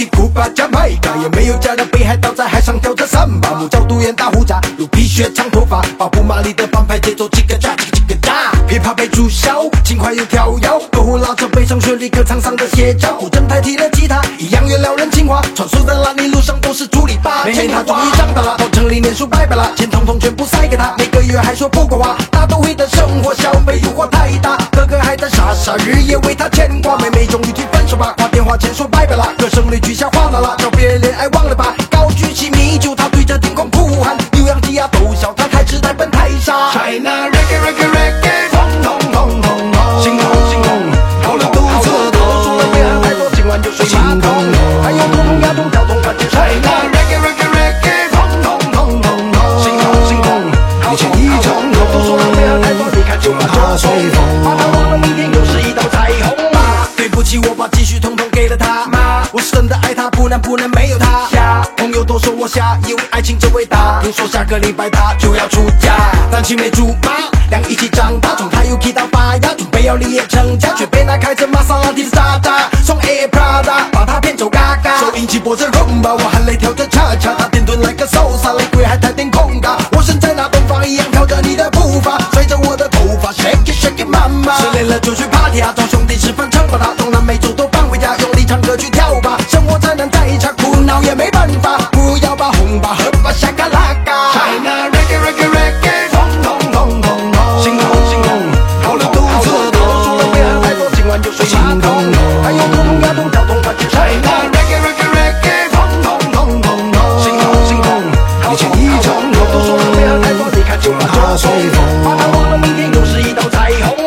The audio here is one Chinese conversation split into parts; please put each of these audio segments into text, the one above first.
提库巴加麦嘎，也没有家的北海道在海上跳着桑巴，木角独眼大胡渣，鹿皮靴长头发，巴布马里的帮派节奏几个炸几个炸，琵琶被注销，轻快又跳跃，歌胡拉着悲伤旋律，歌唱上的写照，古筝代替了吉他，一样有撩人情话，穿梭在烂泥路上都是猪篱笆，妹妹她终于长大了，到城里念书拜拜了，钱统统全部塞给她，每个月还说不够花，大都会的生活消费诱惑太大，哥哥还在傻傻日夜为她牵挂，妹妹终于提分手吧，挂电话前说拜拜了，歌声里举下哗啦啦，叫别人恋爱忘了吧，高举起米酒，她对着天空哭喊，牛羊鸡鸭都笑，她开始在奔太沙。China reggae reggae reggae， 轰轰轰轰轰，心痛心痛，好了肚子痛，说了别太多，今晚就睡马桶，还有通通牙痛跳痛，快点 China reggae reggae reggae， 轰轰轰轰轰，心痛心痛，一切一场空，说了别太多，离开就把它吹风，怕他忘了明天又是一道彩虹。妈，对不起，我把积蓄统统给了他。妈，我是真的爱他，不能没有他。朋友都说我瞎，以为爱情真伟大。听说下个礼拜他就要出嫁，单亲没竹马，俩一起长大，从他 UK 到发芽，准备要立业成家，却被那开着玛莎拉蒂的渣渣送 Air Prada， 把他骗走嘎嘎。收音机播着 rumba， 我含泪跳着恰恰，他点顿来个 salsa， 雷鬼还带点空嘎，我身在那东方一样跳着你的步伐，随着我的头发 shake it shake it mama， 失恋了就去 party 啊，找兄弟吃饭唱吧啦，东南美洲都搬回家，用力唱歌去跳吧，生活再难再差，苦恼也没办法，不要把红吧喝吧下个拉嘎。China reggae reggae reggae， 轰轰轰轰轰，心痛心痛，好了肚子痛，说了别太多，今晚就睡马桶，还有通通牙痛跳痛，快点 China reggae reggae reggae， 轰轰轰轰轰，心痛心痛，一切一场空，说了别太多，离开就把它吹风，怕他忘了明天又是一道彩虹。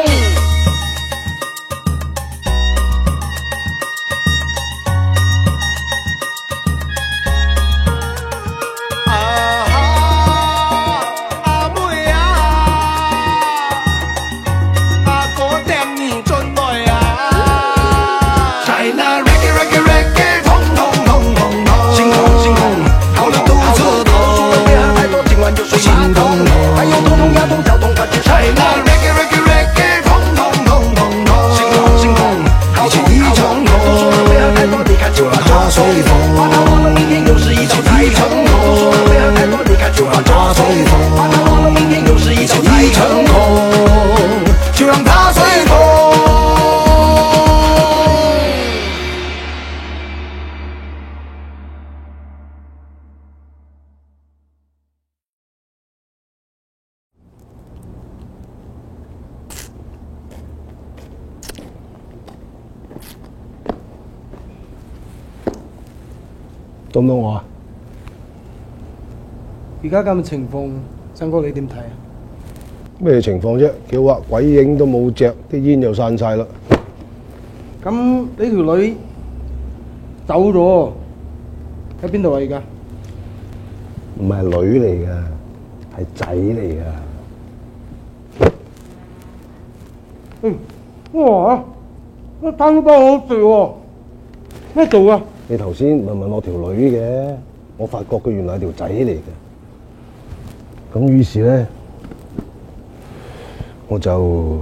到唔到我啊？而家咁嘅情況，新哥你點睇啊？ 咩情況啫？叫話鬼影都冇隻，啲煙又散晒啦。 咁你條女走咗，喺邊度啊？而家唔係女嚟㗎，係仔嚟㗎。 哇！攤包好食喎，咩做啊？ 你頭先問我條女嘅，我發覺佢原來係條仔嚟嘅。咁於是咧，我就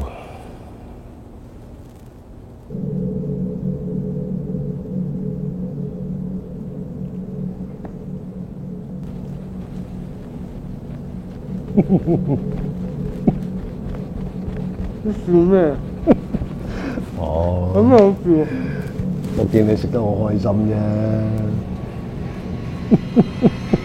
你笑咩？ 哦， 咁好笑。 我見你食得好開心啫。